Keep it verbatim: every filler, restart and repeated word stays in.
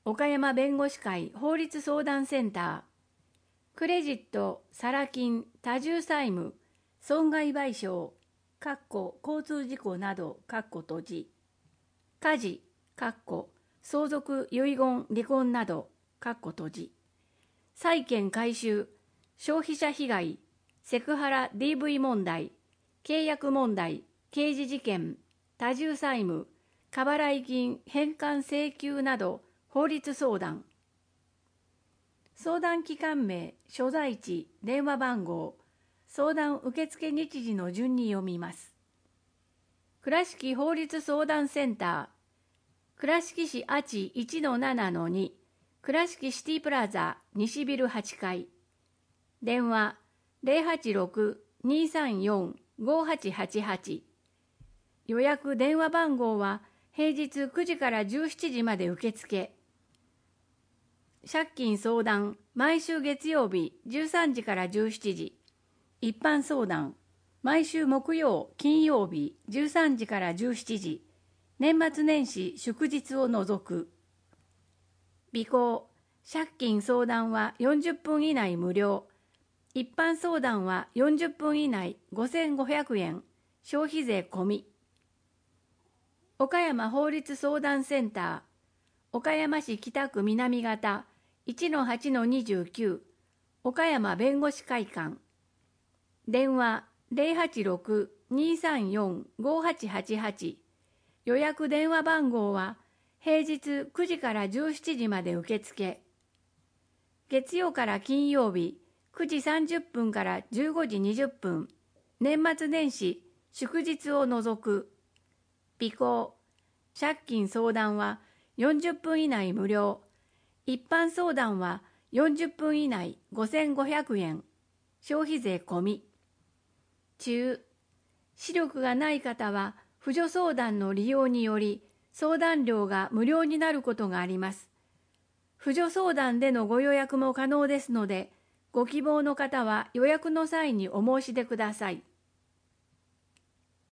岡山弁護士会法律相談センター、クレジット、サラ金、多重債務、損害賠償、かっこ交通事故など、かっこ閉じ、家事、かっこ相続、遺言、離婚など、かっこ閉じ、債権回収、消費者被害、セクハラ ディーブイ 問題、契約問題、刑事事件、多重債務、過払い金返還請求など法律相談。相談機関名、所在地、電話番号、相談受付日時の順に読みます。倉敷法律相談センター、倉敷市阿智 いちのななのに、倉敷シティプラザ西ビルはちかい。電話 ゼロはちろく にーさんよん ごはちはちはち。予約電話番号は平日くじからじゅうしちじまで受付。借金相談、毎週月曜日じゅうさんじからじゅうしちじ。一般相談、毎週木曜、金曜日じゅうさんじからじゅうしちじ。年末年始祝日を除く。備考、借金相談はよんじゅっぷん以内無料。一般相談はよんじゅっぷん以内ごせんごひゃくえん、消費税込み。岡山法律相談センター、岡山市北区南方 いちのはちのにじゅうきゅう、岡山弁護士会館。電話 ゼロはちろく にーさんよん ごはちはちはち。予約電話番号は平日くじからじゅうしちじまで受付。月曜から金曜日くじさんじゅっぷんからじゅうごじにじゅっぷん、年末年始祝日を除く。備考、借金相談はよんじゅっぷん以内無料。一般相談はよんじゅっぷん以内ごせんごひゃくえん、消費税込み。中、視力がない方は扶助相談の利用により相談料が無料になることがあります。扶助相談でのご予約も可能ですので、ご希望の方は予約の際にお申し出ください。